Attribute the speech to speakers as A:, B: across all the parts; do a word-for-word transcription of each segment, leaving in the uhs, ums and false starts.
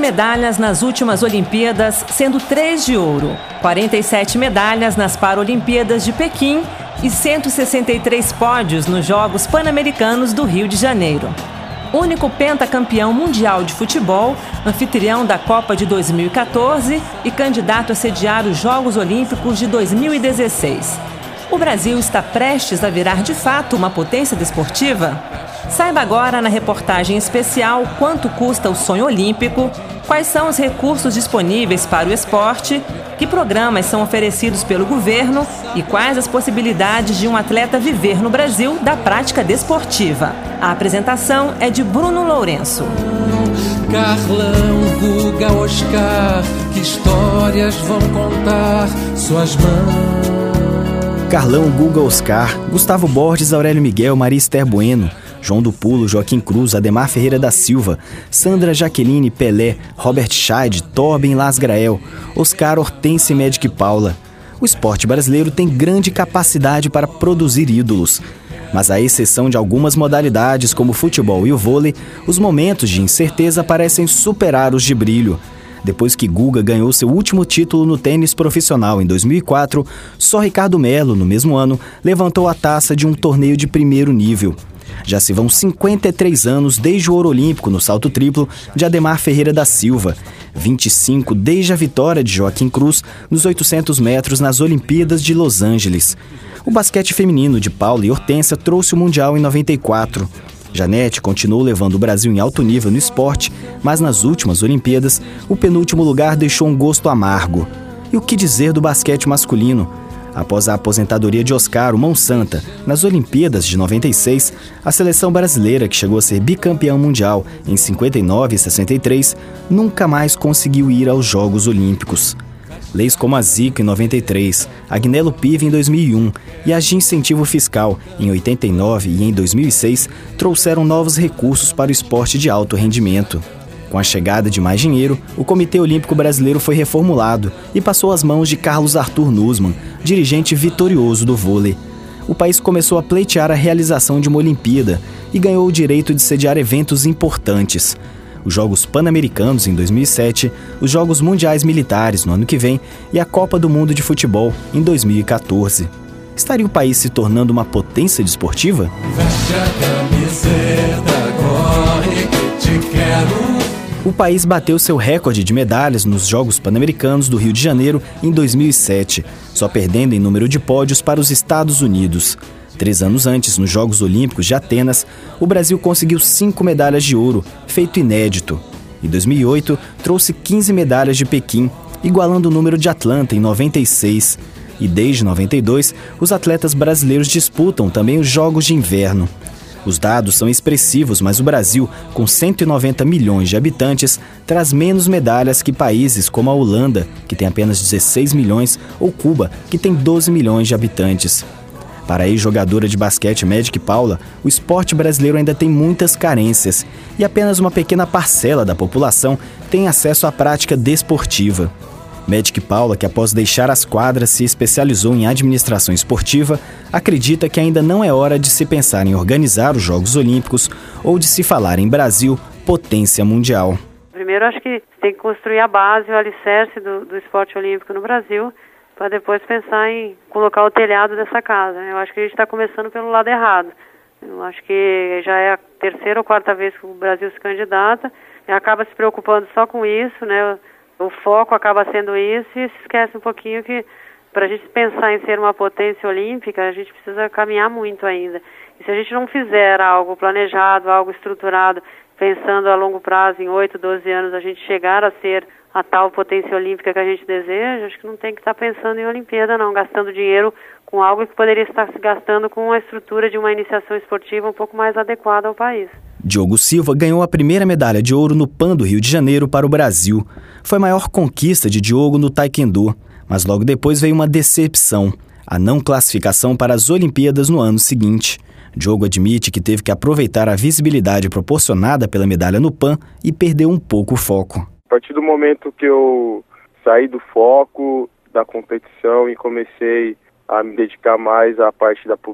A: medalhas nas últimas Olimpíadas, sendo três de ouro, quarenta e sete medalhas nas Paralimpíadas de Pequim e cento e sessenta e três pódios nos Jogos Pan-Americanos do Rio de Janeiro. Único pentacampeão mundial de futebol, anfitrião da Copa de dois mil e quatorze e candidato a sediar os Jogos Olímpicos de dois mil e dezesseis. O Brasil está prestes a virar de fato uma potência desportiva? Saiba agora na reportagem especial quanto custa o sonho olímpico, quais são os recursos disponíveis para o esporte, que programas são oferecidos pelo governo e quais as possibilidades de um atleta viver no Brasil da prática desportiva. A apresentação é de Bruno Lourenço.
B: Carlão, Guga, Oscar, que histórias vão contar suas mãos.
C: Carlão, Guga, Oscar, Gustavo Borges, Aurélio Miguel, Maria Esther Bueno, João do Pulo, Joaquim Cruz, Ademar Ferreira da Silva, Sandra Jaqueline, Pelé, Robert Scheid, Torben Lasgrael, Oscar Hortense Medic Paula. O esporte brasileiro tem grande capacidade para produzir ídolos. Mas à exceção de algumas modalidades como o futebol e o vôlei, os momentos de incerteza parecem superar os de brilho. Depois que Guga ganhou seu último título no tênis profissional em dois mil e quatro, só Ricardo Melo, no mesmo ano, levantou a taça de um torneio de primeiro nível. Já se vão cinquenta e três anos desde o ouro olímpico no salto triplo de Ademar Ferreira da Silva, vinte e cinco desde a vitória de Joaquim Cruz nos oitocentos metros nas Olimpíadas de Los Angeles. O basquete feminino de Paula e Hortência trouxe o Mundial em noventa e quatro. Janete continuou levando o Brasil em alto nível no esporte, mas nas últimas Olimpíadas, o penúltimo lugar deixou um gosto amargo. E o que dizer do basquete masculino? Após a aposentadoria de Oscar, o Mão Santa, nas Olimpíadas de noventa e seis, a seleção brasileira, que chegou a ser bicampeã mundial em cinquenta e nove e sessenta e três, nunca mais conseguiu ir aos Jogos Olímpicos. Leis como a Zica em noventa e três, a Agnello Piva em dois mil e um e as de incentivo fiscal em oitenta e nove e em dois mil e seis trouxeram novos recursos para o esporte de alto rendimento. Com a chegada de mais dinheiro, o Comitê Olímpico Brasileiro foi reformulado e passou às mãos de Carlos Arthur Nussmann, dirigente vitorioso do vôlei. O país começou a pleitear a realização de uma Olimpíada e ganhou o direito de sediar eventos importantes. Os Jogos Pan-Americanos em dois mil e sete, os Jogos Mundiais Militares no ano que vem e a Copa do Mundo de Futebol em dois mil e quatorze. Estaria o país se tornando uma potência desportiva?
B: Veste a camiseta, corre que te quero.
C: O país bateu seu recorde de medalhas nos Jogos Pan-Americanos do Rio de Janeiro em dois mil e sete, só perdendo em número de pódios para os Estados Unidos. Três anos antes, nos Jogos Olímpicos de Atenas, o Brasil conseguiu cinco medalhas de ouro, feito inédito. Em dois mil e oito, trouxe quinze medalhas de Pequim, igualando o número de Atlanta em noventa e seis. E desde noventa e dois, os atletas brasileiros disputam também os Jogos de Inverno. Os dados são expressivos, mas o Brasil, com cento e noventa milhões de habitantes, traz menos medalhas que países como a Holanda, que tem apenas dezesseis milhões, ou Cuba, que tem doze milhões de habitantes. Para a ex-jogadora de basquete Medic Paula, o esporte brasileiro ainda tem muitas carências e apenas uma pequena parcela da população tem acesso à prática desportiva. Medic Paula, que após deixar as quadras se especializou em administração esportiva, acredita que ainda não é hora de se pensar em organizar os Jogos Olímpicos ou de se falar em Brasil, potência mundial.
D: Primeiro, acho que tem que construir a base, o alicerce do, do esporte olímpico no Brasil, para depois pensar em colocar o telhado dessa casa. Eu acho que a gente está começando pelo lado errado. Eu acho que já é a terceira ou quarta vez que o Brasil se candidata e acaba se preocupando só com isso, né? O foco acaba sendo isso e se esquece um pouquinho que para a gente pensar em ser uma potência olímpica, a gente precisa caminhar muito ainda. E se a gente não fizer algo planejado, algo estruturado, pensando a longo prazo, em oito, doze anos, a gente chegar a ser a tal potência olímpica que a gente deseja, acho que não tem que estar pensando em Olimpíada, não, gastando dinheiro com algo que poderia estar se gastando com a estrutura de uma iniciação esportiva um pouco mais adequada ao país.
C: Diogo Silva ganhou a primeira medalha de ouro no Pan do Rio de Janeiro para o Brasil. Foi a maior conquista de Diogo no taekwondo, mas logo depois veio uma decepção, a não classificação para as Olimpíadas no ano seguinte. Diogo admite que teve que aproveitar a visibilidade proporcionada pela medalha no Pan e perdeu um pouco o foco.
E: A partir do momento que eu saí do foco da competição e comecei a me dedicar mais à parte da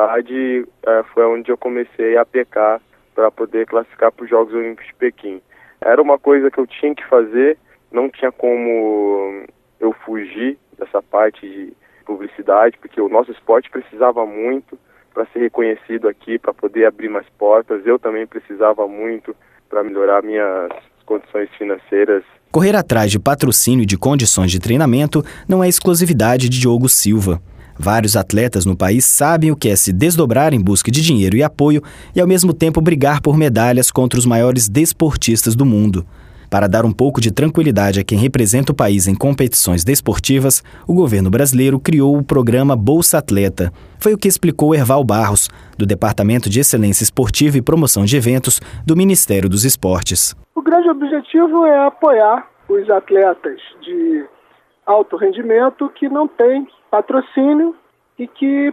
E: publicidade, é, foi onde eu comecei a pecar para poder classificar para os Jogos Olímpicos de Pequim. Era uma coisa que eu tinha que fazer, não tinha como eu fugir dessa parte de publicidade, porque o nosso esporte precisava muito para ser reconhecido aqui, para poder abrir mais portas. Eu também precisava muito para melhorar minhas condições financeiras.
C: Correr atrás de patrocínio e de condições de treinamento não é exclusividade de Diogo Silva. Vários atletas no país sabem o que é se desdobrar em busca de dinheiro e apoio e, ao mesmo tempo, brigar por medalhas contra os maiores desportistas do mundo. Para dar um pouco de tranquilidade a quem representa o país em competições desportivas, o governo brasileiro criou o programa Bolsa Atleta. Foi o que explicou Erval Barros, do Departamento de Excelência Esportiva e Promoção de Eventos do Ministério dos Esportes.
F: O grande objetivo é apoiar os atletas de alto rendimento que não têm patrocínio e que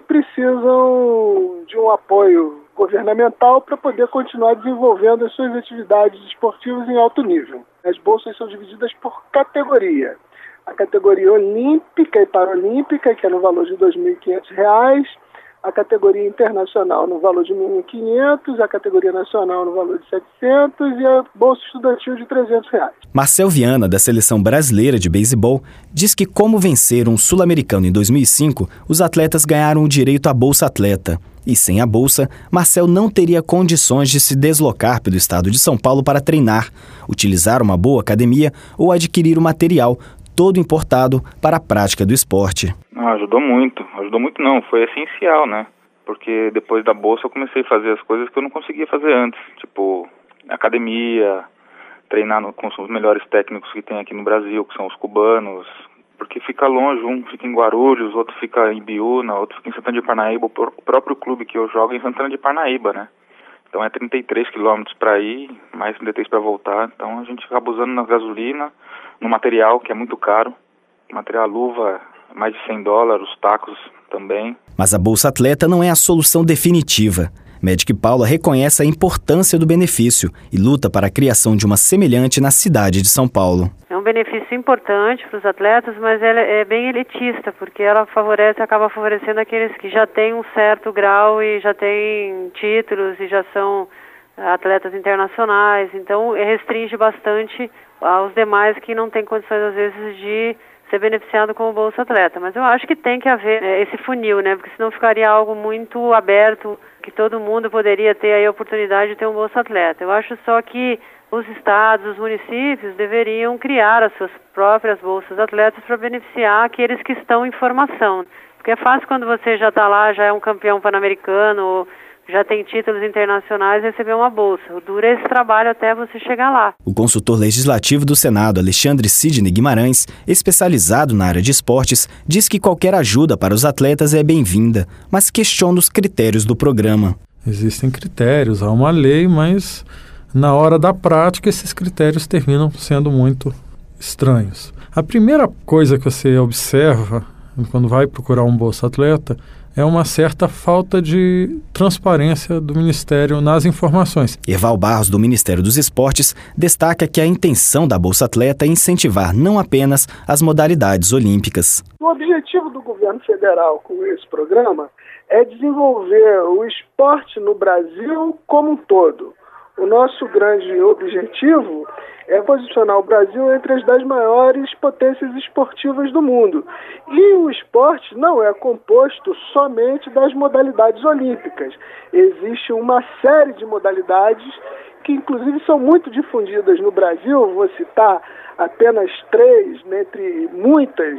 F: precisam de um apoio governamental para poder continuar desenvolvendo as suas atividades esportivas em alto nível. As bolsas são divididas por categoria. A categoria olímpica e paralímpica, que é no valor de dois mil e quinhentos reais, a categoria internacional no valor de mil e quinhentos, a categoria nacional no valor de setecentos e a bolsa estudantil de trezentos reais.
C: Marcel Viana, da Seleção Brasileira de Beisebol, diz que como venceram o Sul-Americano em dois mil e cinco, os atletas ganharam o direito à Bolsa Atleta. E sem a bolsa, Marcel não teria condições de se deslocar pelo estado de São Paulo para treinar, utilizar uma boa academia ou adquirir o material, todo importado, para a prática do esporte.
G: Ah, ajudou muito. Ajudou muito não, foi essencial, né? Porque depois da bolsa eu comecei a fazer as coisas que eu não conseguia fazer antes. Tipo, academia, treinar no, com os melhores técnicos que tem aqui no Brasil, que são os cubanos. Porque fica longe, um fica em Guarulhos, outro fica em Biúna, outro fica em Santana de Parnaíba. O próprio clube que eu jogo é em Santana de Parnaíba, né? Então é trinta e três quilômetros para ir, mais trinta e três para voltar. Então a gente acaba usando na gasolina, no material, que é muito caro. O material, a luva, mais de cem dólares, os tacos também.
C: Mas a Bolsa Atleta não é a solução definitiva. Medic Paula reconhece a importância do benefício e luta para a criação de uma semelhante na cidade de São Paulo.
D: É um benefício importante para os atletas, mas ela é bem elitista, porque ela favorece, acaba favorecendo aqueles que já têm um certo grau e já têm títulos e já são atletas internacionais. Então, restringe bastante aos demais que não têm condições, às vezes, de ser beneficiado com o Bolsa Atleta. Mas eu acho que tem que haver é, esse funil, né? Porque senão ficaria algo muito aberto, que todo mundo poderia ter aí a oportunidade de ter um Bolsa Atleta. Eu acho só que os estados, os municípios deveriam criar as suas próprias bolsas atletas para beneficiar aqueles que estão em formação. Porque é fácil quando você já está lá, já é um campeão pan-americano, já tem títulos internacionais, receber uma bolsa. O duro é esse trabalho até você chegar lá.
C: O consultor legislativo do Senado, Alexandre Sidney Guimarães, especializado na área de esportes, diz que qualquer ajuda para os atletas é bem-vinda, mas questiona os critérios do programa.
H: Existem critérios, há uma lei, mas na hora da prática esses critérios terminam sendo muito estranhos. A primeira coisa que você observa quando vai procurar um Bolsa Atleta é uma certa falta de transparência do Ministério nas informações.
C: Erval Barros, do Ministério dos Esportes, destaca que a intenção da Bolsa Atleta é incentivar não apenas as modalidades olímpicas.
F: O objetivo do governo federal com esse programa é desenvolver o esporte no Brasil como um todo. O nosso grande objetivo é posicionar o Brasil entre as dez maiores potências esportivas do mundo. E o esporte não é composto somente das modalidades olímpicas. Existe uma série de modalidades que, inclusive, são muito difundidas no Brasil. Vou citar apenas três, dentre muitas: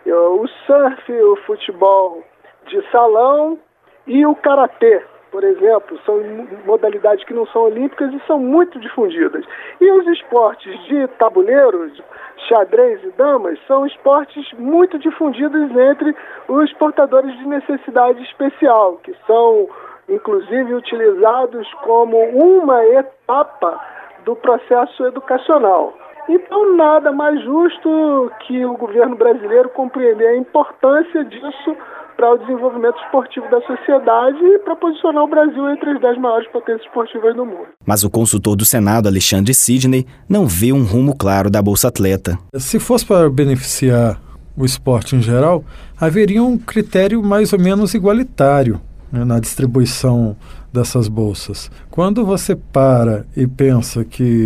F: o surf, o futebol de salão e o karatê. Por exemplo, são modalidades que não são olímpicas e são muito difundidas. E os esportes de tabuleiro, xadrez e damas, são esportes muito difundidos entre os portadores de necessidade especial, que são, inclusive, utilizados como uma etapa do processo educacional. Então, nada mais justo que o governo brasileiro compreender a importância disso para o desenvolvimento esportivo da sociedade e para posicionar o Brasil entre as dez maiores potências esportivas do mundo.
C: Mas o consultor do Senado, Alexandre Sidney, não vê um rumo claro da Bolsa Atleta.
H: Se fosse para beneficiar o esporte em geral, haveria um critério mais ou menos igualitário, né, na distribuição dessas bolsas. Quando você para e pensa que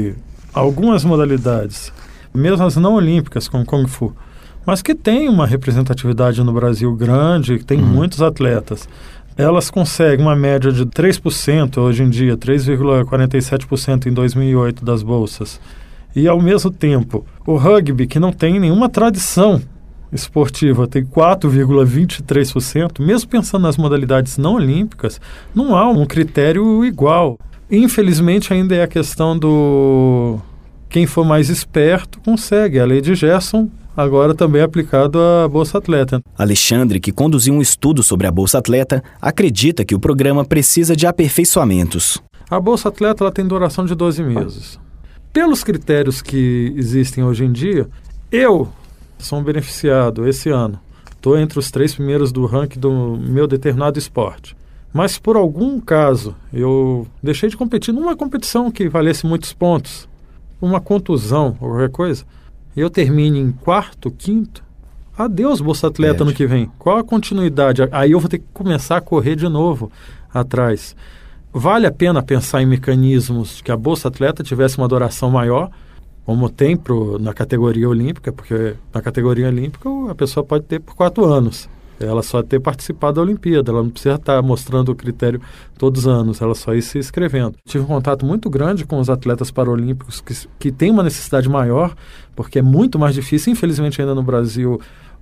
H: algumas modalidades, mesmo as não olímpicas, como Kung Fu, mas que tem uma representatividade no Brasil grande, que tem uhum. muitos atletas, elas conseguem uma média de três por cento hoje em dia, três vírgula quarenta e sete por cento em dois mil e oito das bolsas. E, ao mesmo tempo, o rugby, que não tem nenhuma tradição esportiva, tem quatro vírgula vinte e três por cento, mesmo pensando nas modalidades não olímpicas, não há um critério igual. Infelizmente, ainda é a questão do quem for mais esperto consegue. A lei de Gerson agora também é aplicado à Bolsa Atleta.
C: Alexandre, que conduziu um estudo sobre a Bolsa Atleta, acredita que o programa precisa de aperfeiçoamentos.
H: A Bolsa Atleta ela tem duração de doze meses. Pelos critérios que existem hoje em dia, eu sou um beneficiado esse ano. Estou entre os três primeiros do ranking do meu determinado esporte. Mas por algum caso eu deixei de competir numa competição que valesse muitos pontos, uma contusão ou qualquer coisa, e eu termine em quarto, quinto, adeus Bolsa Atleta no que vem. Qual a continuidade? Aí eu vou ter que começar a correr de novo atrás. Vale a pena pensar em mecanismos que a Bolsa Atleta tivesse uma duração maior, como tem pro, na categoria olímpica, porque na categoria olímpica a pessoa pode ter por quatro anos. Ela só ter participado da Olimpíada, ela não precisa estar mostrando o critério todos os anos, ela só ir se inscrevendo. Tive um contato muito grande com os atletas paralímpicos que, que têm uma necessidade maior, porque é muito mais difícil, infelizmente ainda no Brasil,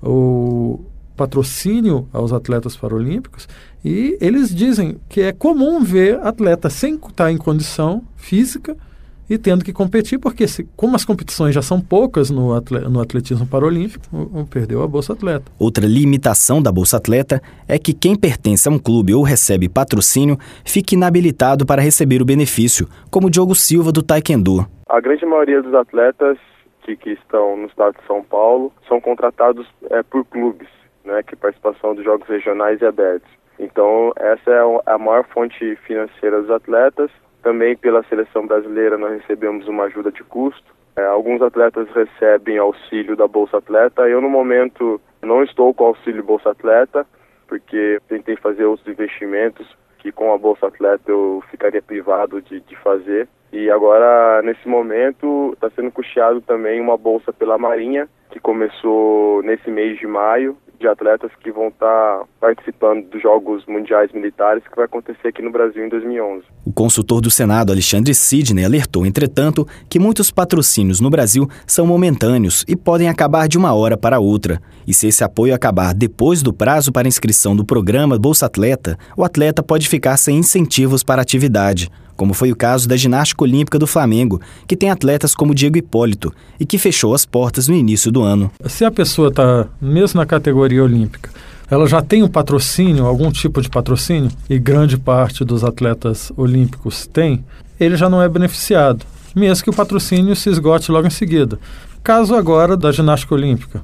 H: o patrocínio aos atletas paralímpicos, e eles dizem que é comum ver atleta sem estar em condição física e tendo que competir, porque se, como as competições já são poucas no, atle, no atletismo paralímpico, o, o perdeu a Bolsa Atleta.
C: Outra limitação da Bolsa Atleta é que quem pertence a um clube ou recebe patrocínio fique inabilitado para receber o benefício, como o Diogo Silva do Taekwondo.
E: A grande maioria dos atletas que, que estão no estado de São Paulo são contratados é, por clubes, né, que participação dos jogos regionais e abertos. Então, essa é a maior fonte financeira dos atletas. Também pela seleção brasileira nós recebemos uma ajuda de custo. É, alguns atletas recebem auxílio da Bolsa Atleta. Eu, no momento, não estou com auxílio Bolsa Atleta, porque tentei fazer outros investimentos que com a Bolsa Atleta eu ficaria privado de, de fazer. E agora, nesse momento, está sendo custeado também uma bolsa pela Marinha, que começou nesse mês de maio, de atletas que vão estar participando dos Jogos Mundiais Militares que vai acontecer aqui no Brasil em dois mil e onze.
C: O consultor do Senado, Alexandre Sidney, alertou, entretanto, que muitos patrocínios no Brasil são momentâneos e podem acabar de uma hora para outra. E se esse apoio acabar depois do prazo para inscrição do programa Bolsa Atleta, o atleta pode ficar sem incentivos para a atividade, como foi o caso da ginástica olímpica do Flamengo, que tem atletas como Diego Hipólito e que fechou as portas no início do ano.
H: Se a pessoa está mesmo na categoria olímpica, ela já tem um patrocínio, algum tipo de patrocínio, e grande parte dos atletas olímpicos tem, ele já não é beneficiado, mesmo que o patrocínio se esgote logo em seguida. Caso agora da ginástica olímpica.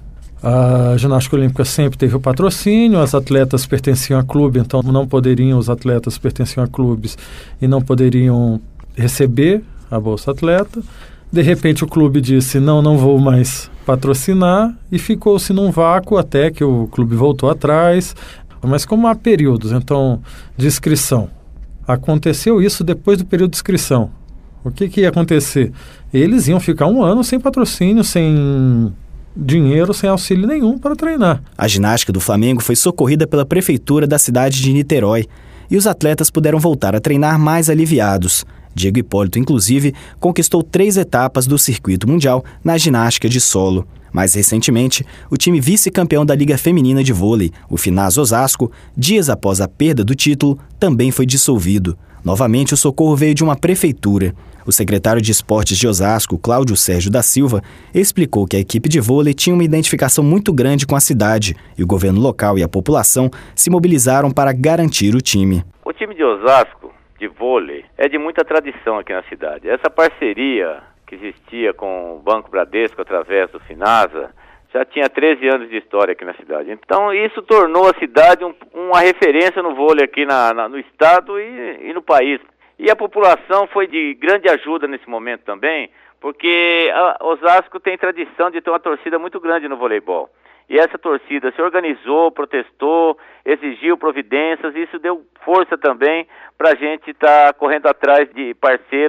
H: A ginástica olímpica sempre teve o patrocínio, as atletas pertenciam a clube, então não poderiam, os atletas pertenciam a clubes e não poderiam receber a Bolsa Atleta. De repente o clube disse, não, não vou mais patrocinar, e ficou-se num vácuo até que o clube voltou atrás. Mas como há períodos, então, de inscrição, aconteceu isso depois do período de inscrição. O que, que ia acontecer? Eles iam ficar um ano sem patrocínio, sem dinheiro, sem auxílio nenhum para treinar.
C: A ginástica do Flamengo foi socorrida pela prefeitura da cidade de Niterói e os atletas puderam voltar a treinar mais aliviados. Diego Hipólito, inclusive, conquistou três etapas do circuito mundial na ginástica de solo. Mais recentemente, o time vice-campeão da Liga Feminina de Vôlei, o Finaz Osasco, dias após a perda do título, também foi dissolvido. Novamente, o socorro veio de uma prefeitura. O secretário de Esportes de Osasco, Cláudio Sérgio da Silva, explicou que a equipe de vôlei tinha uma identificação muito grande com a cidade e o governo local e a população se mobilizaram para garantir o time.
I: O time de Osasco, de vôlei, é de muita tradição aqui na cidade. Essa parceria que existia com o Banco Bradesco através do Finasa já tinha treze anos de história aqui na cidade. Então isso tornou a cidade um, uma referência no vôlei aqui na, na, no estado e, e no país. E a população foi de grande ajuda nesse momento também, porque a Osasco tem tradição de ter uma torcida muito grande no voleibol. E essa torcida se organizou, protestou, exigiu providências, e isso deu força também para a gente estar tá correndo atrás de parceiros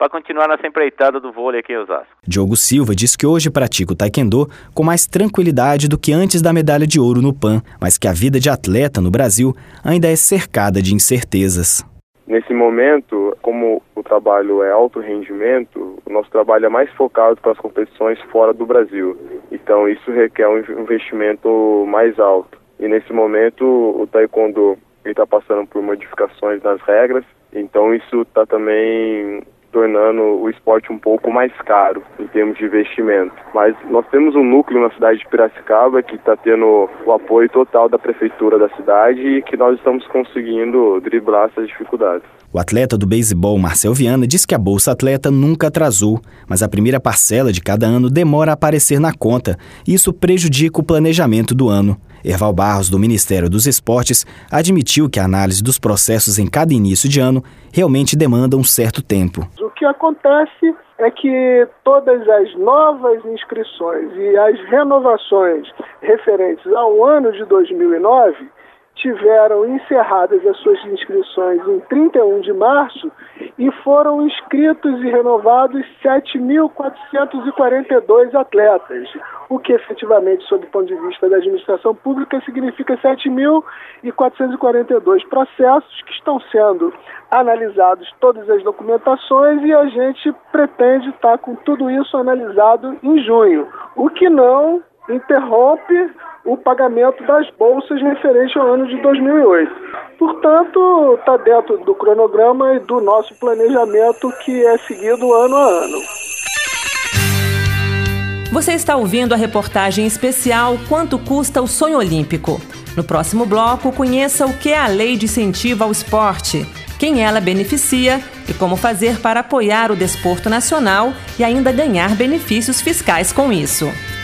I: para continuar nessa empreitada do vôlei aqui em Osasco.
C: Diogo Silva diz que hoje pratica o taekwondo com mais tranquilidade do que antes da medalha de ouro no Pan, mas que a vida de atleta no Brasil ainda é cercada de incertezas.
E: Nesse momento, como o trabalho é alto rendimento, o nosso trabalho é mais focado para as competições fora do Brasil. Então isso requer um investimento mais alto. E nesse momento o taekwondo está passando por modificações nas regras, então isso está também tornando o esporte um pouco mais caro em termos de investimento. Mas nós temos um núcleo na cidade de Piracicaba que está tendo o apoio total da prefeitura da cidade e que nós estamos conseguindo driblar essas dificuldades.
C: O atleta do beisebol, Marcel Viana, diz que a Bolsa Atleta nunca atrasou, mas a primeira parcela de cada ano demora a aparecer na conta e isso prejudica o planejamento do ano. Erval Barros, do Ministério dos Esportes, admitiu que a análise dos processos em cada início de ano realmente demanda um certo tempo.
F: O que acontece é que todas as novas inscrições e as renovações referentes ao ano de dois mil e nove tiveram encerradas as suas inscrições em trinta e um de março e foram inscritos e renovados sete mil quatrocentos e quarenta e dois atletas, o que efetivamente, sob o ponto de vista da administração pública, significa sete mil quatrocentos e quarenta e dois processos que estão sendo analisados, todas as documentações, e a gente pretende estar com tudo isso analisado em junho, o que não interrompe o pagamento das bolsas referente ao ano de dois mil e oito. Portanto, está dentro do cronograma e do nosso planejamento que é seguido ano a ano.
A: Você está ouvindo a reportagem especial Quanto Custa o Sonho Olímpico? No próximo bloco, conheça o que é a Lei de Incentivo ao Esporte, quem ela beneficia e como fazer para apoiar o desporto nacional e ainda ganhar benefícios fiscais com isso.